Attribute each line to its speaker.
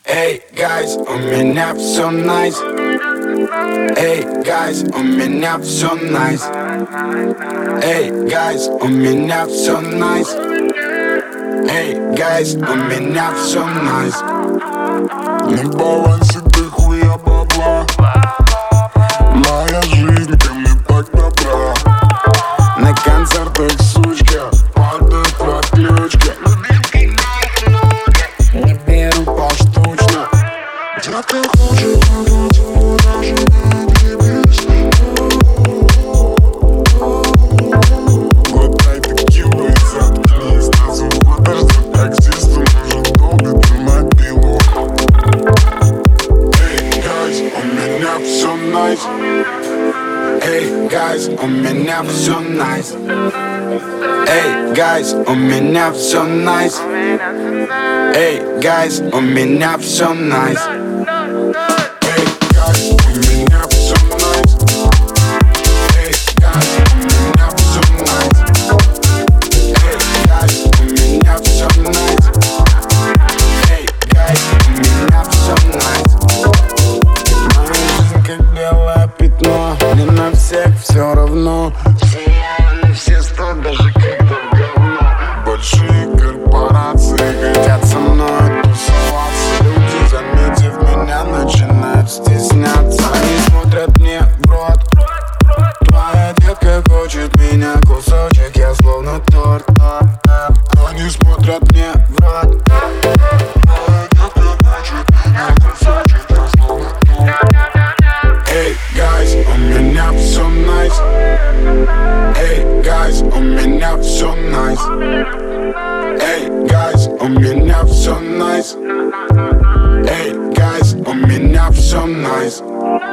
Speaker 1: Эй, guys, у меня все nice. Эй, guys, у меня все nice. Эй, guys, у меня все nice. Эй, guys, у меня все nice.
Speaker 2: На балансе дохуя бабла. Моя жизнь ко мне так добра.
Speaker 1: На концертах сучки
Speaker 2: Падают в отключке.
Speaker 1: не беру поштучно.
Speaker 2: Детка хочет поцелуй, даже не отъебись. Глотай текилу и заткнись. Нас уходишь за таксистом, может долбит на мобилу. Эй, guys, у меня все nice.
Speaker 1: Эй, guys, у меня все nice. Эй, guys, у меня все nice. Эй, guys, у меня все nice.
Speaker 2: Эй, guys, у меня все nice.
Speaker 1: Эй, guys, у меня все nice. Эй, guys, у меня все nice. Эй, guys, у меня все nice. Моя жизнь как белое пятно, мне на всех все равно.
Speaker 2: Они все страдают, даже когда в говно.
Speaker 1: Большие корпорации хотят со мной тусоваться. Люди, заметив меня, начинают стесняться. Они смотрят мне в рот. Твоя детка хочет меня, кусочек, я словно торт. Они смотрят мне в рот.
Speaker 2: Моя детка хочет меня, кусочек, я словно торт.
Speaker 1: Эй, guys, у меня все nice. Эй, guys, у меня все nice. Эй, guys, у меня все nice. Эй, guys, у меня все nice.